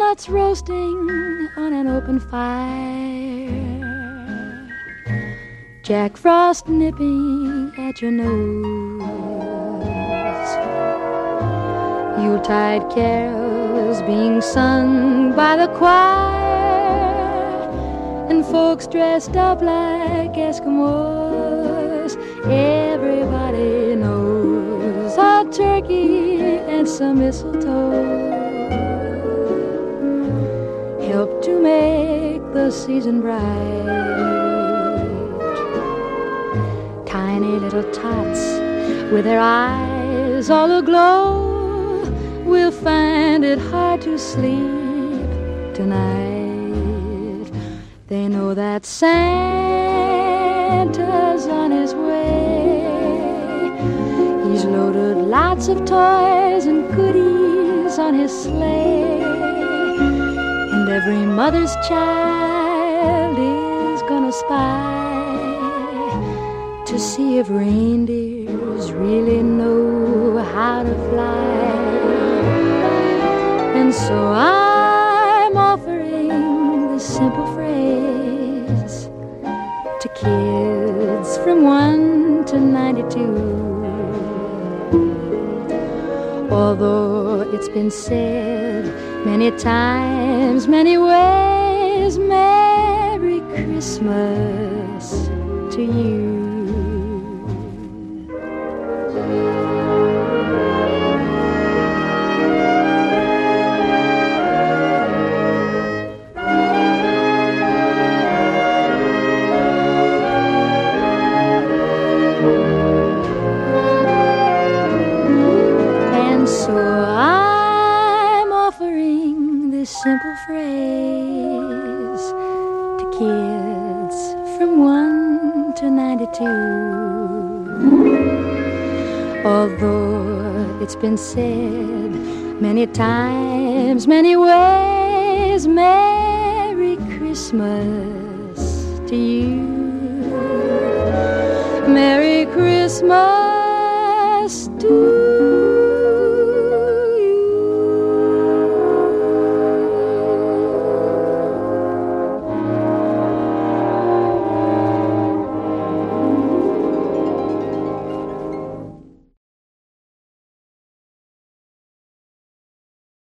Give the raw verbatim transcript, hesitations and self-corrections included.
chestnuts roasting on an open fire, Jack Frost nipping at your nose, Yuletide carols being sung by the choir, and folks dressed up like Eskimos. Everybody knows a turkey and some mistletoe help to make the season bright. Tiny little tots with their eyes all aglow will find it hard to sleep tonight. They know that Santa's on his way. He's loaded lots of toys and goodies on his sleigh, and every mother's child is gonna spy to see if reindeers really know how to fly. And so I'm offering this simple phrase to kids from one to ninety-two. Although it's been said many times, many ways, Merry Christmas to you. Simple phrase to kids from one to ninety-two. Although it's been said many times, many ways, Merry Christmas to you. Merry Christmas to you.